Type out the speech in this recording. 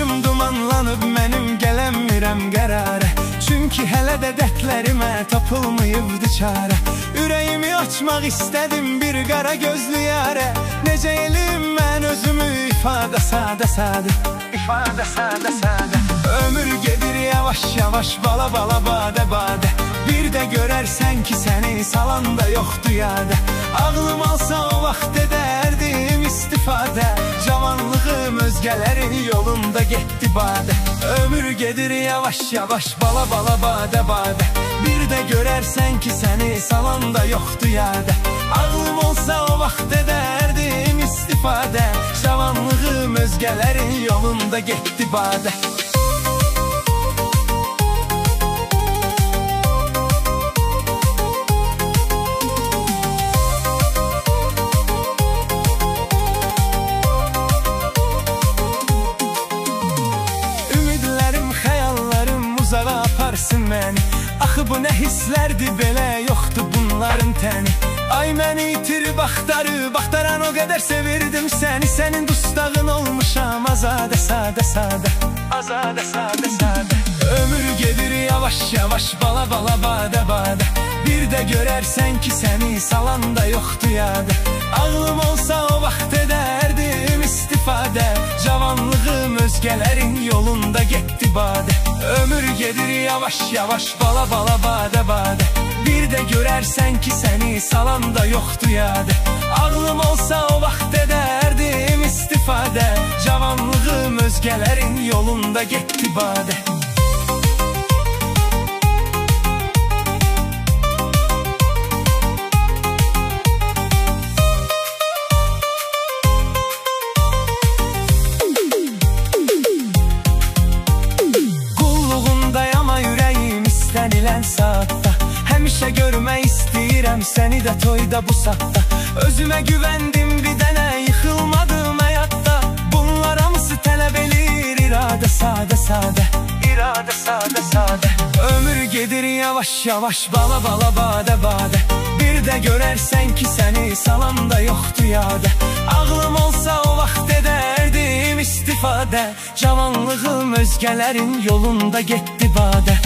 Gözüm dumanlanıb mənim gələnmirəm qərara. Çünki hələ də dərdlərimə tapılmayıbdı çarə. Ürəyimi açmaq istədim bir qara gözlü yarə. Necə elim mən özümü ifadə sadə. Ömür gedir yavaş yavaş, bala bala badə. Bir də görərsən ki səni salan da yoxdur yadə. Ağlım alsa o vaxt edərdim istifadə. Cavanlığım özgələrin yolunda getdi badə. Ömür gedir yavaş yavaş, bala bala badə. Bir də görərsən ki səni salan da yoxdur yadə. Ağlım olsa o vaxt edərdim istifadə. Cavanlığım özgələrin yolunda getdi badə. Məni. Axı bu nə hisslərdir belə, yoxdur bunların təni. Ay məni itirib axtaran o qədər sevirdim səni. Sənin dustağın olmuşam azadə sadə. Ömür gedir yavaş yavaş, bala bala badə. Bir də görərsən ki səni salan da yoxdur yadə. Ağlım olsa o vaxt edərdim istifadə. Cavanlığım özgələrin yolunda getdi badə. Ömür gedir yavaş yavaş, bala bala badə. Bir də görərsən ki səni salan da yoxdur yadə. Ağlım olsa o vaxt edərdim istifadə. Cavanlığım özgələrin yolunda getdi badə. Saatda həmişə görmək istəyirəm səni də toyda bu saatda. Özümə güvəndim bir dənə, yıxılmadım həyatda. Bunlar hamısı tələb edir iradə sadə. Ömür gedir yavaş yavaş, bala bala badə. Bir də görərsən ki səni salan da yoxdur yadə. Ağlım olsa o vaxt edərdim istifadə. Cavanlığım özgələrin yolunda getdi badə.